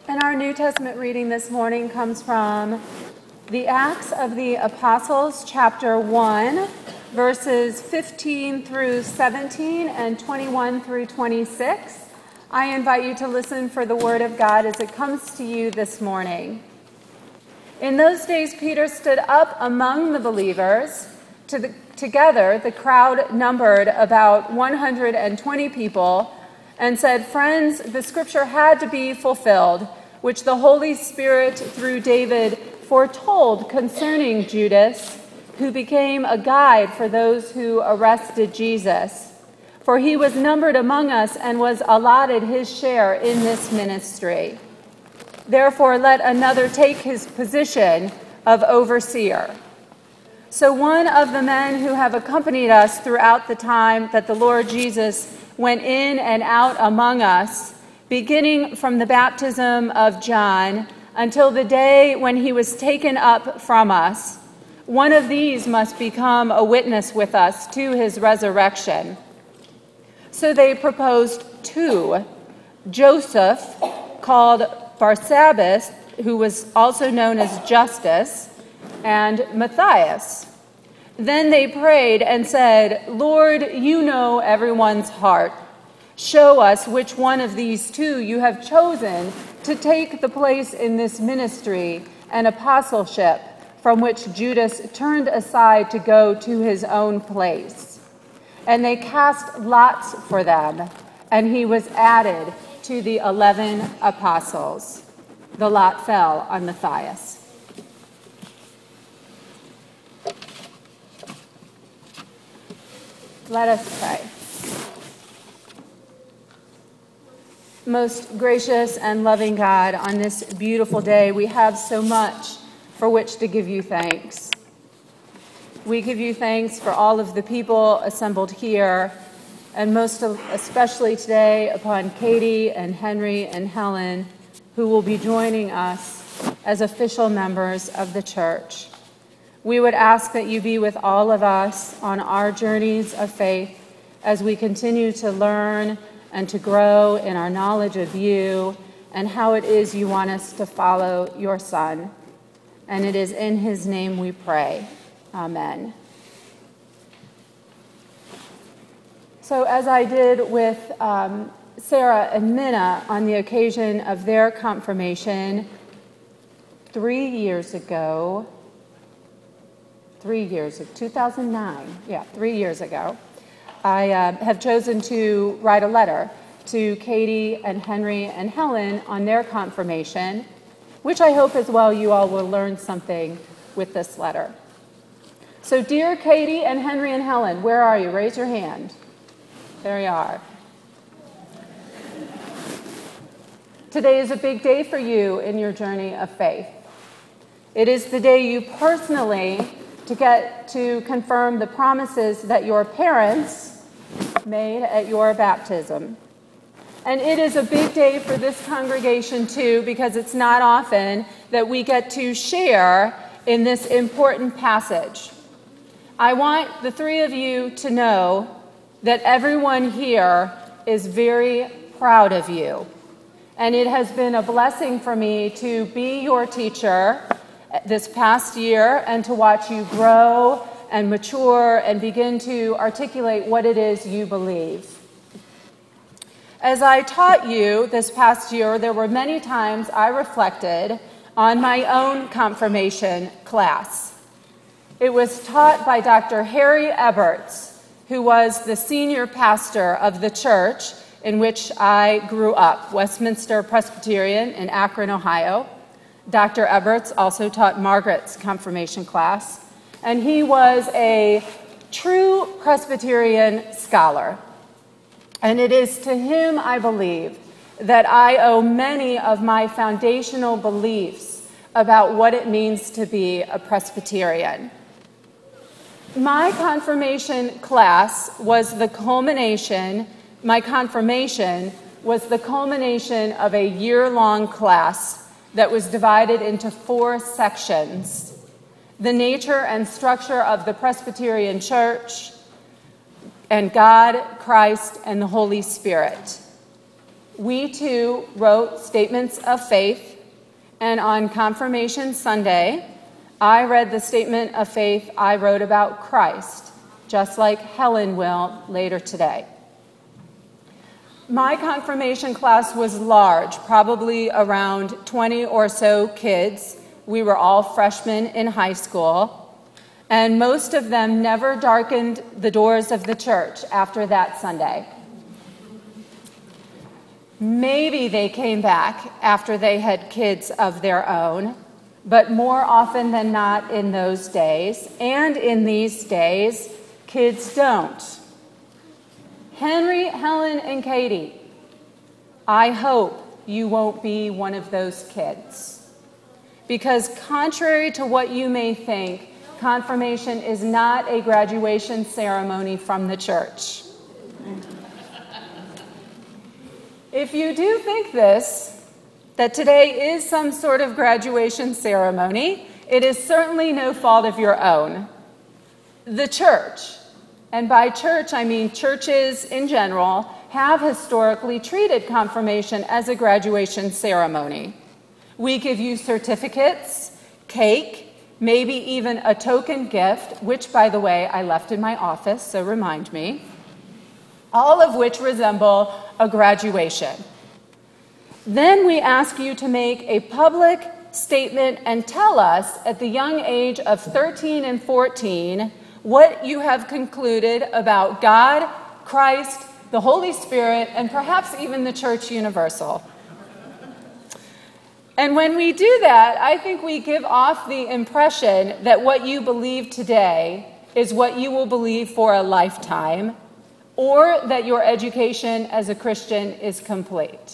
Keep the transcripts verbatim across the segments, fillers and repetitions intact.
And our New Testament reading this morning comes from the Acts of the Apostles, chapter one, verses fifteen through seventeen and twenty-one through twenty-six. I invite you to listen for the word of God as it comes to you this morning. In those days, Peter stood up among the believers. To the, together, the crowd numbered about one hundred twenty people, and said, "Friends, the scripture had to be fulfilled, which the Holy Spirit, through David, foretold concerning Judas, who became a guide for those who arrested Jesus. For he was numbered among us and was allotted his share in this ministry. Therefore, let another take his position of overseer." So one of the men who have accompanied us throughout the time that the Lord Jesus went in and out among us, beginning from the baptism of John until the day when he was taken up from us, one of these must become a witness with us to his resurrection. So they proposed two: Joseph, called Barsabbas, who was also known as Justus, and Matthias. Then they prayed and said, "Lord, you know everyone's heart. Show us which one of these two you have chosen to take the place in this ministry and apostleship from which Judas turned aside to go to his own place." And they cast lots for them, and he was added to the eleven apostles. The lot fell on Matthias. Let us pray. Most gracious and loving God, on this beautiful day, we have so much for which to give you thanks. We give you thanks for all of the people assembled here, and most especially today upon Katie and Henry and Helen, who will be joining us as official members of the church. We would ask that you be with all of us on our journeys of faith as we continue to learn and to grow in our knowledge of you and how it is you want us to follow your Son. And it is in his name we pray. Amen. So as I did with um, Sarah and Minna on the occasion of their confirmation three years ago, three years, two thousand nine, yeah, three years ago, I uh, have chosen to write a letter to Katie and Henry and Helen on their confirmation, which I hope as well you all will learn something with this letter. So dear Katie and Henry and Helen, where are you? Raise your hand. There you are. Today is a big day for you in your journey of faith. It is the day you personally to get to confirm the promises that your parents made at your baptism. And it is a big day for this congregation too, because it's not often that we get to share in this important passage. I want the three of you to know that everyone here is very proud of you. And it has been a blessing for me to be your teacher this past year and to watch you grow and mature and begin to articulate what it is you believe. As I taught you this past year, there were many times I reflected on my own confirmation class. It was taught by Doctor Harry Eberts, who was the senior pastor of the church in which I grew up, Westminster Presbyterian in Akron, Ohio. Doctor Eberts also taught Margaret's confirmation class, and he was a true Presbyterian scholar. And it is to him, I believe, that I owe many of my foundational beliefs about what it means to be a Presbyterian. My confirmation class was the culmination, my confirmation was the culmination of a year-long class that was divided into four sections: the nature and structure of the Presbyterian Church, and God, Christ, and the Holy Spirit. we too wrote statements of faith, and on Confirmation Sunday, I read the statement of faith I wrote about Christ, just like Helen will later today. My confirmation class was large, probably around twenty or so kids. We were all freshmen in high school, and most of them never darkened the doors of the church after that Sunday. Maybe they came back after they had kids of their own, but more often than not in those days, and in these days, kids don't. Henry, Helen, and Katie, I hope you won't be one of those kids. Because contrary to what you may think, confirmation is not a graduation ceremony from the church. If you do think this, that today is some sort of graduation ceremony, it is certainly no fault of your own. The church, and by church I mean churches in general, have historically treated confirmation as a graduation ceremony. We give you certificates, cake, maybe even a token gift, which, by the way, I left in my office, so remind me, all of which resemble a graduation. Then we ask you to make a public statement and tell us at the young age of thirteen and fourteen what you have concluded about God, Christ, the Holy Spirit, and perhaps even the Church Universal. And when we do that, I think we give off the impression that what you believe today is what you will believe for a lifetime, or that your education as a Christian is complete.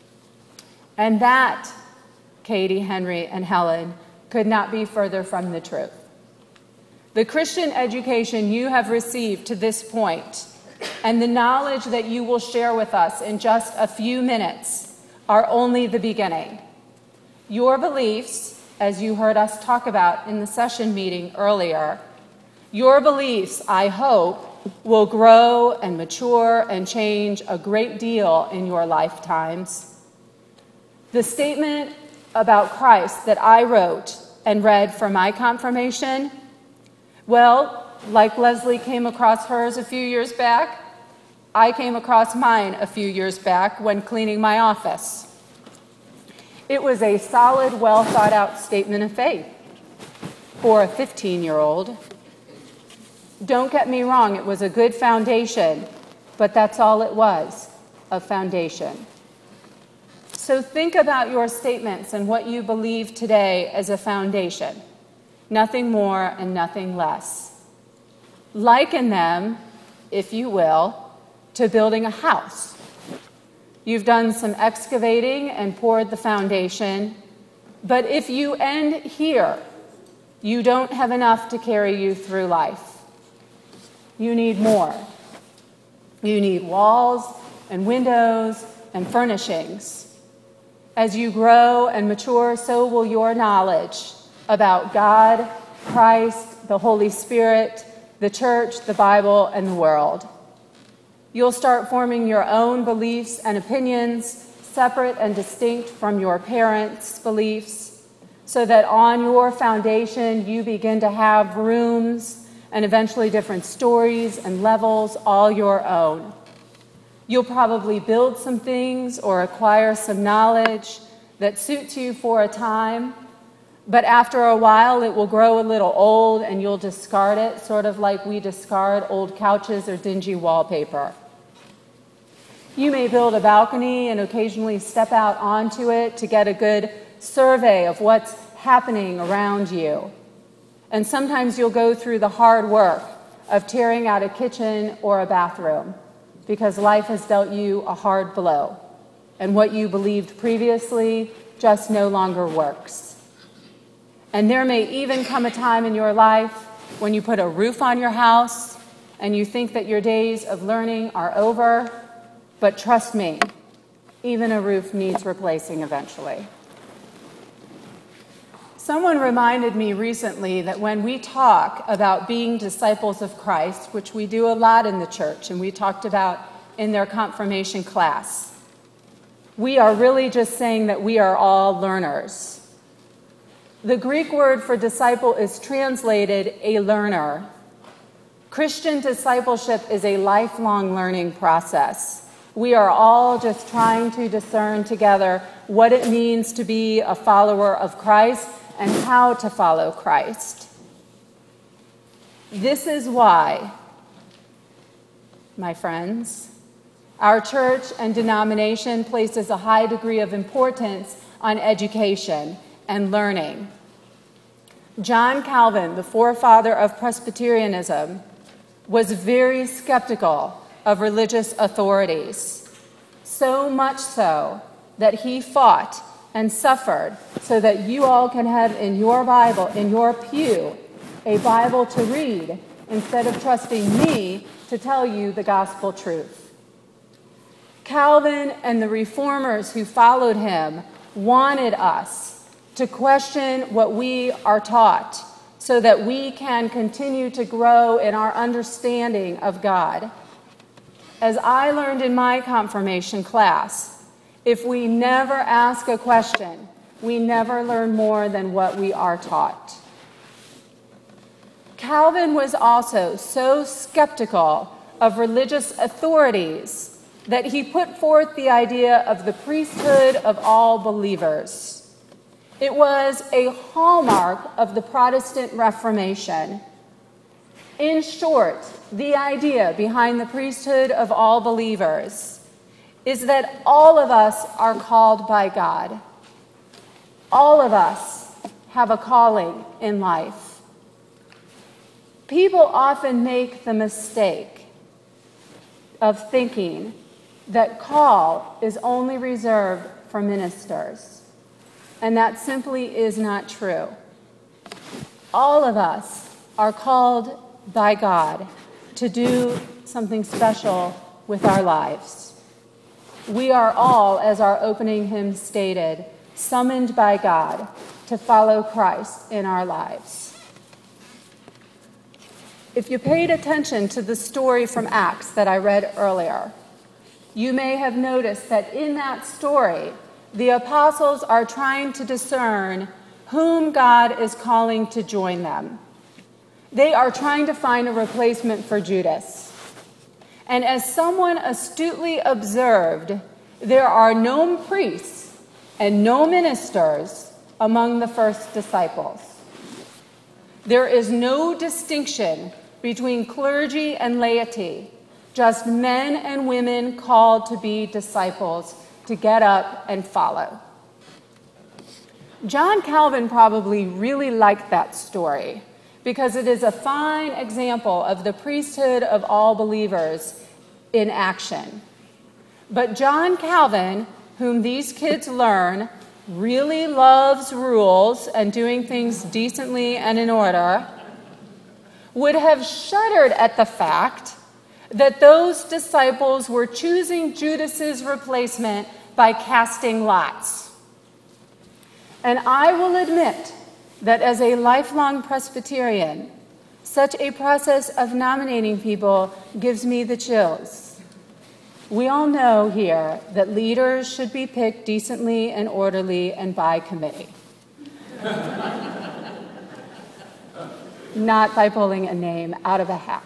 And that, Katie, Henry, and Helen, could not be further from the truth. The Christian education you have received to this point, and the knowledge that you will share with us in just a few minutes, are only the beginning. Your beliefs, as you heard us talk about in the session meeting earlier, your beliefs, I hope, will grow and mature and change a great deal in your lifetimes. The statement about Christ that I wrote and read for my confirmation, well, like Leslie came across hers a few years back, I came across mine a few years back when cleaning my office. It was a solid, well thought out statement of faith for a fifteen-year-old. Don't get me wrong, it was a good foundation, but that's all it was, a foundation. So think about your statements and what you believe today as a foundation, nothing more and nothing less. Liken them, if you will, to building a house. You've done some excavating and poured the foundation, but if you end here, you don't have enough to carry you through life. You need more. You need walls and windows and furnishings. As you grow and mature, so will your knowledge about God, Christ, the Holy Spirit, the church, the Bible, and the world. You'll start forming your own beliefs and opinions, separate and distinct from your parents' beliefs, so that on your foundation you begin to have rooms and eventually different stories and levels all your own. You'll probably build some things or acquire some knowledge that suits you for a time, but after a while it will grow a little old and you'll discard it, sort of like we discard old couches or dingy wallpaper. You may build a balcony and occasionally step out onto it to get a good survey of what's happening around you. And sometimes you'll go through the hard work of tearing out a kitchen or a bathroom because life has dealt you a hard blow, and what you believed previously just no longer works. And there may even come a time in your life when you put a roof on your house and you think that your days of learning are over, but trust me, even a roof needs replacing eventually. Someone reminded me recently that when we talk about being disciples of Christ, which we do a lot in the church, and we talked about in their confirmation class, We are really just saying that we are all learners. The Greek word for disciple is translated a learner. Christian discipleship is a lifelong learning process. We are all just trying to discern together what it means to be a follower of Christ and how to follow Christ. This is why, my friends, our church and denomination places a high degree of importance on education and learning. John Calvin, the forefather of Presbyterianism, was very skeptical of religious authorities, so much so that he fought and suffered so that you all can have in your Bible, in your pew, a Bible to read instead of trusting me to tell you the gospel truth. Calvin and the reformers who followed him wanted us to question what we are taught so that we can continue to grow in our understanding of God. As I learned in my confirmation class, if we never ask a question, we never learn more than what we are taught. Calvin was also so skeptical of religious authorities that he put forth the idea of the priesthood of all believers. It was a hallmark of the Protestant Reformation. In short, the idea behind the priesthood of all believers is that all of us are called by God. All of us have a calling in life. People often make the mistake of thinking that call is only reserved for ministers. And that simply is not true. All of us are called by God to do something special with our lives. We are all, as our opening hymn stated, summoned by God to follow Christ in our lives. If you paid attention to the story from Acts that I read earlier, you may have noticed that in that story, the apostles are trying to discern whom God is calling to join them. They are trying to find a replacement for Judas. And as someone astutely observed, there are no priests and no ministers among the first disciples. There is no distinction between clergy and laity, just men and women called to be disciples, to get up and follow. John Calvin probably really liked that story because it is a fine example of the priesthood of all believers in action. But John Calvin, whom these kids learn, really loves rules and doing things decently and in order, would have shuddered at the fact that those disciples were choosing Judas's replacement by casting lots. And I will admit that as a lifelong Presbyterian, such a process of nominating people gives me the chills. We all know here that leaders should be picked decently and orderly and by committee. Not by pulling a name out of a hat.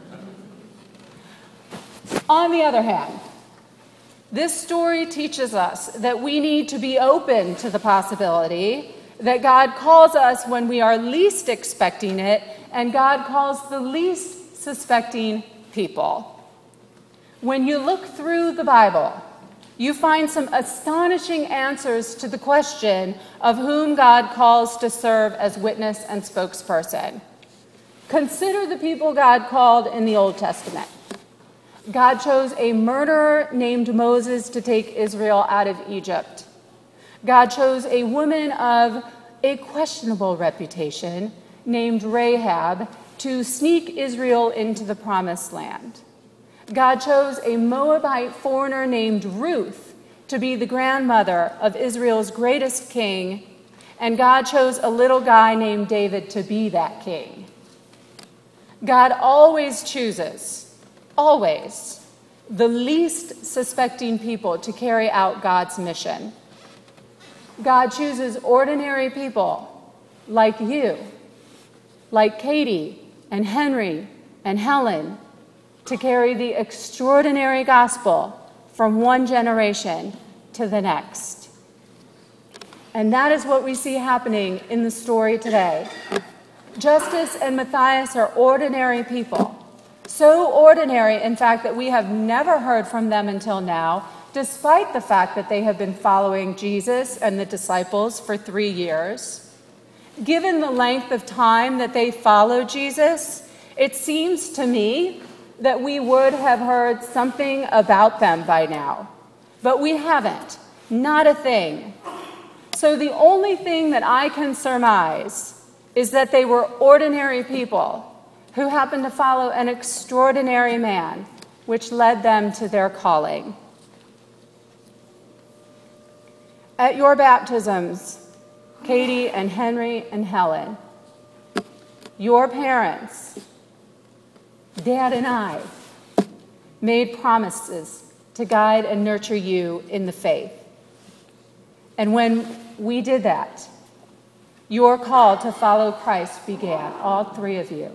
On the other hand, this story teaches us that we need to be open to the possibility that God calls us when we are least expecting it, and God calls the least suspecting people. When you look through the Bible, you find some astonishing answers to the question of whom God calls to serve as witness and spokesperson. Consider the people God called in the Old Testament. God chose a murderer named Moses to take Israel out of Egypt. God chose a woman of a questionable reputation named Rahab to sneak Israel into the promised land. God chose a Moabite foreigner named Ruth to be the grandmother of Israel's greatest king, and God chose a little guy named David to be that king. God always chooses, always, the least suspecting people to carry out God's mission. God chooses ordinary people like you, like Katie and Henry and Helen, to carry the extraordinary gospel from one generation to the next. And that is what we see happening in the story today. Justice and Matthias are ordinary people. So ordinary, in fact, that we have never heard from them until now, despite the fact that they have been following Jesus and the disciples for three years. Given the length of time that they followed Jesus, it seems to me that we would have heard something about them by now. But we haven't. Not a thing. So the only thing that I can surmise is that they were ordinary people who happened to follow an extraordinary man, which led them to their calling. At your baptisms, Katie and Henry and Helen, your parents, Dad and I, made promises to guide and nurture you in the faith. And when we did that, your call to follow Christ began, all three of you.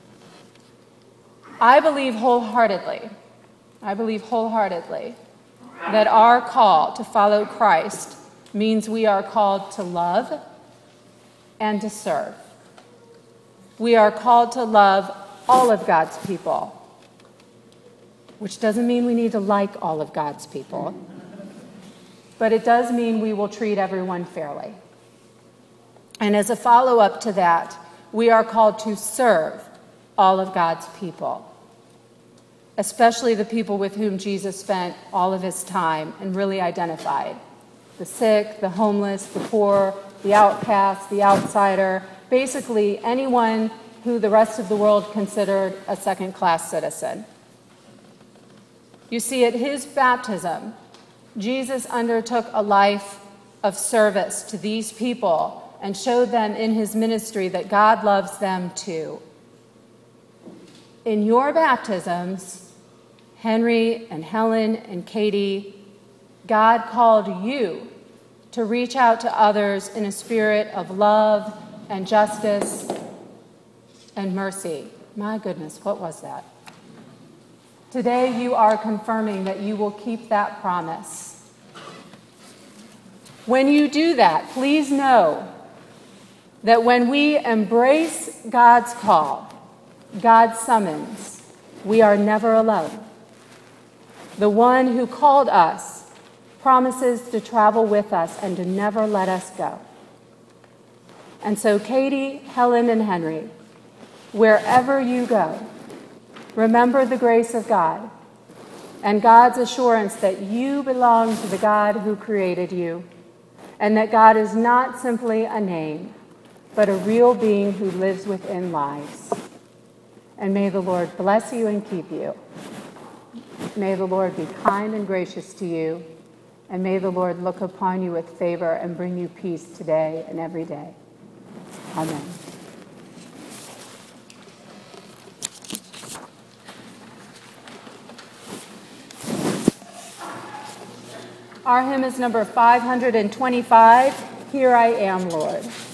I believe wholeheartedly, I believe wholeheartedly that our call to follow Christ means we are called to love and to serve. We are called to love all of God's people, which doesn't mean we need to like all of God's people, but it does mean we will treat everyone fairly. And as a follow-up to that, we are called to serve all of God's people, especially the people with whom Jesus spent all of his time and really identified: the sick, the homeless, the poor, the outcast, the outsider, basically anyone who the rest of the world considered a second-class citizen. You see, at his baptism, Jesus undertook a life of service to these people and showed them in his ministry that God loves them too. In your baptisms, Henry and Helen and Katie, God called you to reach out to others in a spirit of love and justice and mercy. My goodness, what was that? Today you are confirming that you will keep that promise. When you do that, please know that when we embrace God's call, God's summons, we are never alone. The one who called us promises to travel with us and to never let us go. And so, Katie, Helen, and Henry, wherever you go, remember the grace of God and God's assurance that you belong to the God who created you, and that God is not simply a name, but a real being who lives within lives. And may the Lord bless you and keep you. May the Lord be kind and gracious to you, and may the Lord look upon you with favor and bring you peace today and every day. Amen. Our hymn is number five hundred twenty-five, Here I Am, Lord.